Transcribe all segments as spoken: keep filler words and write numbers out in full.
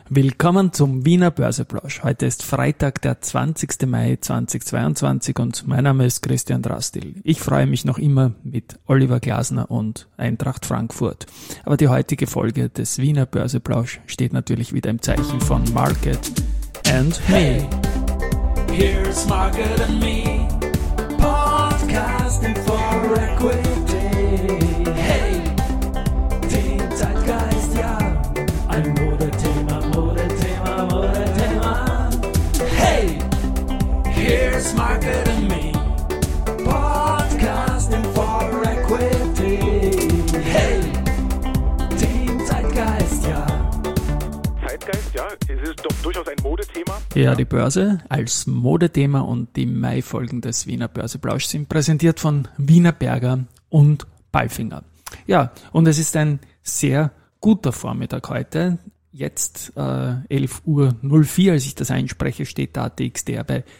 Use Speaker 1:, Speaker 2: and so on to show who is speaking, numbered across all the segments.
Speaker 1: Willkommen zum Wiener Börseplausch. Heute ist Freitag, der zwanzigster Mai zweitausendzweiundzwanzig und mein Name ist Christian Drastil. Ich freue mich noch immer mit Oliver Glasner und Eintracht Frankfurt. Aber die heutige Folge des Wiener Börseplausch steht natürlich wieder im Zeichen von Market and Me.
Speaker 2: Here's Market and Me, podcasting for equity. Hey, den Zeitgeist, ja, ein Modethema, Modethema, Modethema. Hey, here's Market and Me, podcasting for equity. Hey, den Zeitgeist, ja.
Speaker 3: Zeitgeist, ja, es ist doch durchaus ein Modethema.
Speaker 1: Ja, die Börse als Modethema und die Mai-Folgen des Wiener Börseplausch sind präsentiert von Wienerberger und Palfinger. Ja, und es ist ein sehr guter Vormittag heute. Jetzt äh, elf Uhr null vier, als ich das einspreche, steht der A T X T R bei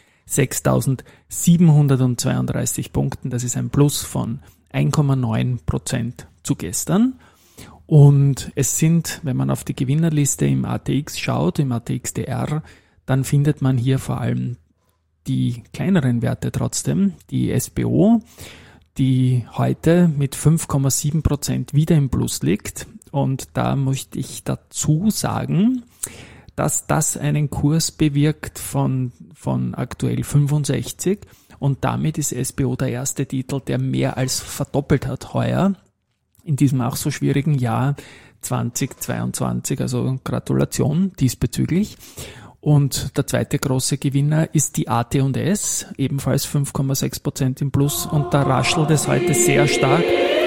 Speaker 1: sechstausendsiebenhundertzweiunddreißig Punkten. Das ist ein Plus von eins Komma neun Prozent zu gestern. Und es sind, wenn man auf die Gewinnerliste im A T X schaut, im A T X T R, dann findet man hier vor allem die kleineren Werte trotzdem, die S B O, die heute mit fünf Komma sieben Prozent wieder im Plus liegt. Und da möchte ich dazu sagen, dass das einen Kurs bewirkt von, von aktuell fünfundsechzig. Und damit ist S B O der erste Titel, der mehr als verdoppelt hat heuer in diesem auch so schwierigen Jahr zweitausendzweiundzwanzig. Also Gratulation diesbezüglich. Und der zweite große Gewinner ist die A T und S, ebenfalls fünf Komma sechs Prozent im Plus. Und da raschelt es heute sehr stark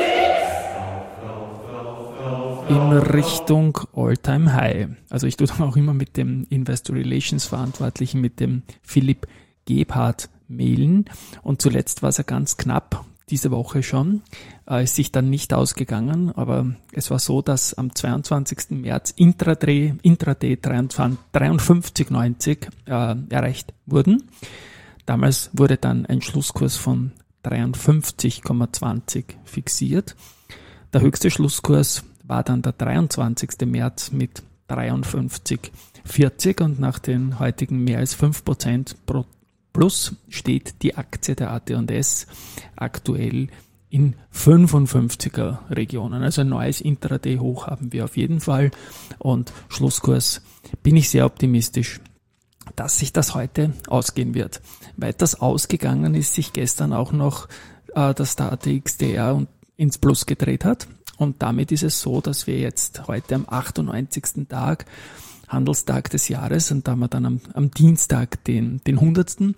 Speaker 1: in Richtung All-Time High. Also ich tue dann auch immer mit dem Investor Relations Verantwortlichen, mit dem Philipp Gebhardt mailen. Und zuletzt war es ja ganz knapp, diese Woche schon, äh, ist sich dann nicht ausgegangen, aber es war so, dass am zweiundzwanzigsten März Intraday, Intraday dreiundfünfzig neunzig äh, erreicht wurden. Damals wurde dann ein Schlusskurs von dreiundfünfzig Komma zwanzig fixiert. Der höchste Schlusskurs war dann der dreiundzwanzigsten März mit dreiundfünfzig Komma vierzig und nach den heutigen mehr als fünf Prozent pro Plus steht die Aktie der A T und S aktuell in fünfundfünfziger Regionen. Also ein neues Intraday-Hoch haben wir auf jeden Fall. Und Schlusskurs bin ich sehr optimistisch, dass sich das heute ausgehen wird. Weiters ausgegangen ist sich gestern auch noch, äh, dass der A T X T R ins Plus gedreht hat. Und damit ist es so, dass wir jetzt heute am achtundneunzigsten Tag Handelstag des Jahres, und da haben wir dann am, am Dienstag den, den hundertsten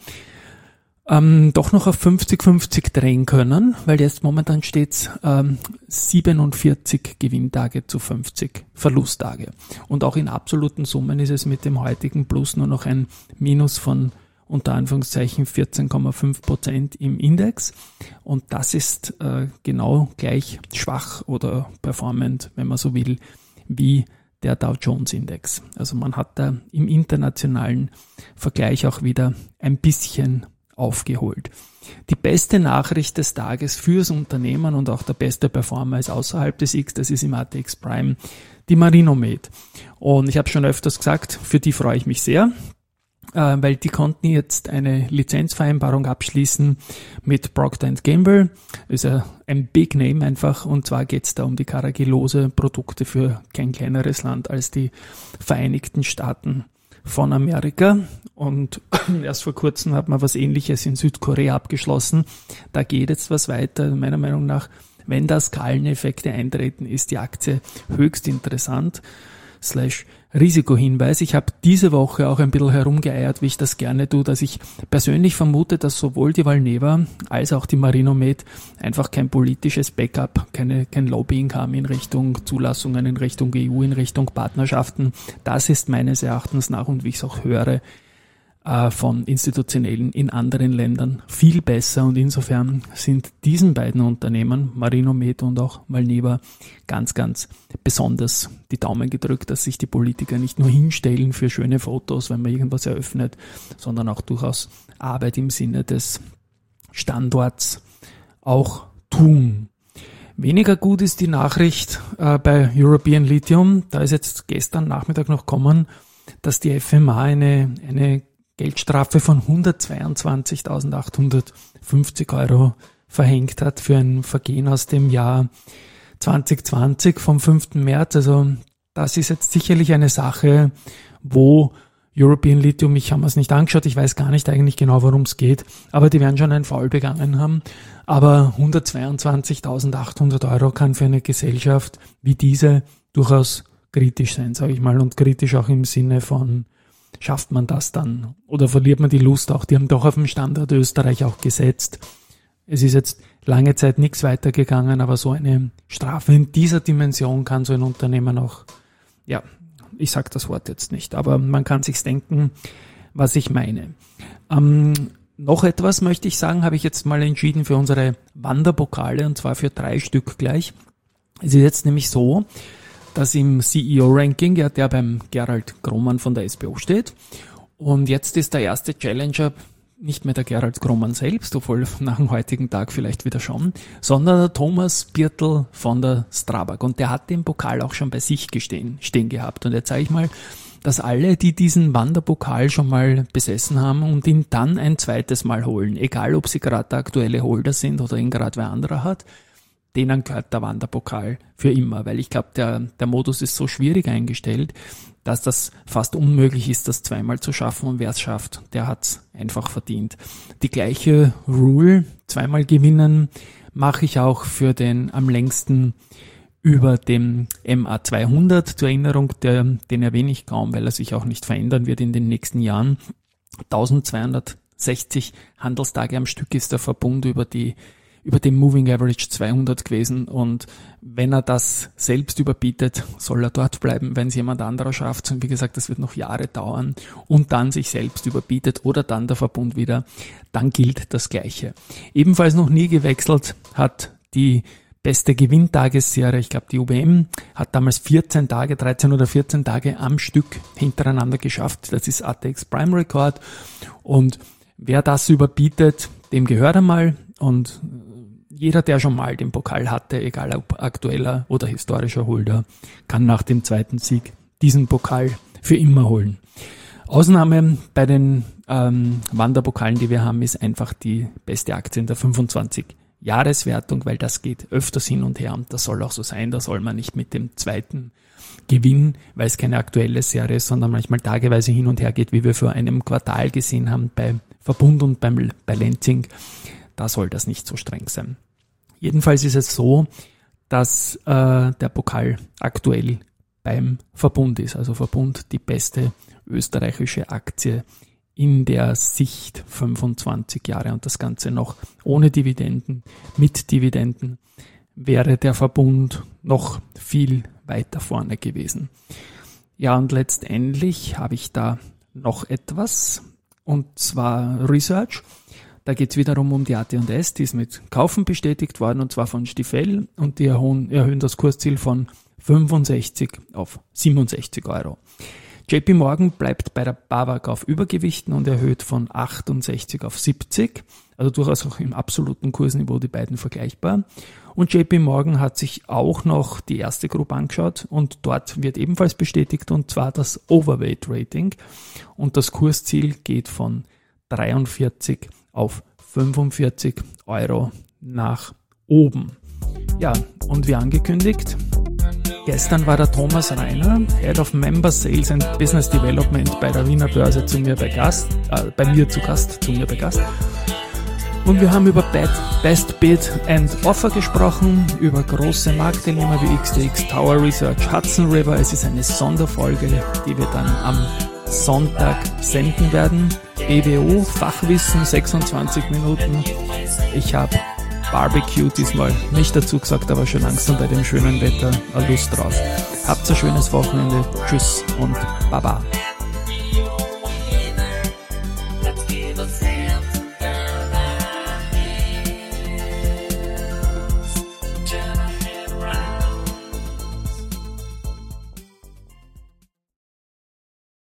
Speaker 1: Ähm, doch noch auf fünfzig fünfzig drehen können, weil jetzt momentan steht ähm, siebenundvierzig Gewinntage zu fünfzig Verlusttage. Und auch in absoluten Summen ist es mit dem heutigen Plus nur noch ein Minus von unter Anführungszeichen vierzehn Komma fünf Prozent im Index. Und das ist äh, genau gleich schwach oder performant, wenn man so will, wie der Dow Jones Index. Also man hat da im internationalen Vergleich auch wieder ein bisschen aufgeholt. Die beste Nachricht des Tages fürs Unternehmen und auch der beste Performer ist außerhalb des X, das ist im A T X Prime die Marinomed. Und ich habe schon öfters gesagt, für die freue ich mich sehr, äh, weil die konnten jetzt eine Lizenzvereinbarung abschließen mit Procter and Gamble. Ist ja ein Big Name einfach, und zwar geht es da um die Carragilose-Produkte für kein kleineres Land als die Vereinigten Staaten von Amerika. Und erst vor kurzem hat man was Ähnliches in Südkorea abgeschlossen. Da geht jetzt was weiter. Meiner Meinung nach, wenn da Skaleneffekte eintreten, ist die Aktie höchst interessant. Slash Risikohinweis. Ich habe diese Woche auch ein bisschen herumgeeiert, wie ich das gerne tue, dass ich persönlich vermute, dass sowohl die Valneva als auch die Marinomed einfach kein politisches Backup, keine, kein Lobbying haben in Richtung Zulassungen, in Richtung E U, in Richtung Partnerschaften. Das ist meines Erachtens nach, und wie ich es auch höre, von Institutionellen in anderen Ländern viel besser, und insofern sind diesen beiden Unternehmen, Marinomed und auch Valneva, ganz, ganz besonders die Daumen gedrückt, dass sich die Politiker nicht nur hinstellen für schöne Fotos, wenn man irgendwas eröffnet, sondern auch durchaus Arbeit im Sinne des Standorts auch tun. Weniger gut ist die Nachricht äh, bei European Lithium. Da ist jetzt gestern Nachmittag noch gekommen, dass die F M A eine, eine Geldstrafe von hundertzweiundzwanzigtausendachthundertfünfzig Euro verhängt hat für ein Vergehen aus dem Jahr zwanzig zwanzig vom fünften März. Also das ist jetzt sicherlich eine Sache, wo European Lithium, ich habe mir es nicht angeschaut, ich weiß gar nicht eigentlich genau, worum es geht, aber die werden schon einen Foul begangen haben. Aber hundertzweiundzwanzigtausendachthundert Euro kann für eine Gesellschaft wie diese durchaus kritisch sein, sage ich mal, und kritisch auch im Sinne von, schafft man das dann oder verliert man die Lust auch? Die haben doch auf den Standard Österreich auch gesetzt. Es ist jetzt lange Zeit nichts weitergegangen, aber so eine Strafe in dieser Dimension kann so ein Unternehmen auch, ja, ich sage das Wort jetzt nicht, aber man kann sich's denken, was ich meine. Ähm, noch etwas möchte ich sagen, habe ich jetzt mal entschieden für unsere Wanderpokale, und zwar für drei Stück gleich. Es ist jetzt nämlich so, dass im C E O-Ranking ja der beim Gerald Grohmann von der S B O steht, und jetzt ist der erste Challenger nicht mehr der Gerald Grohmann selbst, obwohl nach dem heutigen Tag vielleicht wieder schon, sondern der Thomas Birtel von der Strabag. Und der hat den Pokal auch schon bei sich gestehen, stehen gehabt. Und jetzt sage ich mal, dass alle, die diesen Wanderpokal schon mal besessen haben und ihn dann ein zweites Mal holen, egal ob sie gerade der aktuelle Holder sind oder ihn gerade wer anderer hat, denen gehört der Wanderpokal für immer. Weil ich glaube, der, der Modus ist so schwierig eingestellt, dass das fast unmöglich ist, das zweimal zu schaffen, und wer es schafft, der hat's einfach verdient. Die gleiche Rule, zweimal gewinnen, mache ich auch für den am längsten über dem M A zweihundert. Zur Erinnerung, der, den erwähne ich kaum, weil er sich auch nicht verändern wird in den nächsten Jahren. eintausendzweihundertsechzig Handelstage am Stück ist der Verbund über die über dem Moving Average zweihundert gewesen, und wenn er das selbst überbietet, soll er dort bleiben. Wenn es jemand anderer schafft, und wie gesagt, das wird noch Jahre dauern, und dann sich selbst überbietet oder dann der Verbund wieder, dann gilt das Gleiche. Ebenfalls noch nie gewechselt hat die beste Gewinntagessarie, ich glaube die U B M, hat damals vierzehn Tage, dreizehn oder vierzehn Tage am Stück hintereinander geschafft. Das ist A T X Prime Record, und wer das überbietet, dem gehört einmal, und jeder, der schon mal den Pokal hatte, egal ob aktueller oder historischer Holder, kann nach dem zweiten Sieg diesen Pokal für immer holen. Ausnahme bei den ähm, Wanderpokalen, die wir haben, ist einfach die beste Aktie in der fünfundzwanzig-Jahreswertung, weil das geht öfters hin und her, und das soll auch so sein. Da soll man nicht mit dem zweiten Gewinn, weil es keine aktuelle Serie ist, sondern manchmal tageweise hin und her geht, wie wir vor einem Quartal gesehen haben bei Verbund und beim, bei Lenzing. Da soll das nicht so streng sein. Jedenfalls ist es so, dass äh, der Pokal aktuell beim Verbund ist. Also Verbund die beste österreichische Aktie in der Sicht fünfundzwanzig Jahre, und das Ganze noch ohne Dividenden. Mit Dividenden wäre der Verbund noch viel weiter vorne gewesen. Ja, und letztendlich habe ich da noch etwas, und zwar Research. Da geht es wiederum um die A T und S, die ist mit Kaufen bestätigt worden, und zwar von Stifel, und die erhöhen, erhöhen das Kursziel von fünfundsechzig auf siebenundsechzig Euro. J P Morgan bleibt bei der BAWAG auf Übergewichten und erhöht von achtundsechzig auf siebzig, also durchaus auch im absoluten Kursniveau die beiden vergleichbar. Und J P Morgan hat sich auch noch die Erste Group angeschaut, und dort wird ebenfalls bestätigt, und zwar das Overweight Rating, und das Kursziel geht von dreiundvierzig auf fünfundvierzig Euro nach oben. Ja, und wie angekündigt, gestern war der Thomas Reiner, Head of Member Sales and Business Development bei der Wiener Börse, zu mir bei Gast, äh, bei mir zu Gast, zu mir bei Gast. Und wir haben über Best Bid and Offer gesprochen, über große Marktteilnehmer wie X T X, Tower Research, Hudson River. Es ist eine Sonderfolge, die wir dann am Sonntag senden werden. B W O, Fachwissen, sechsundzwanzig Minuten. Ich habe Barbecue diesmal nicht dazu gesagt, aber schon langsam bei dem schönen Wetter Lust drauf. Habt ein schönes Wochenende. Tschüss und Baba.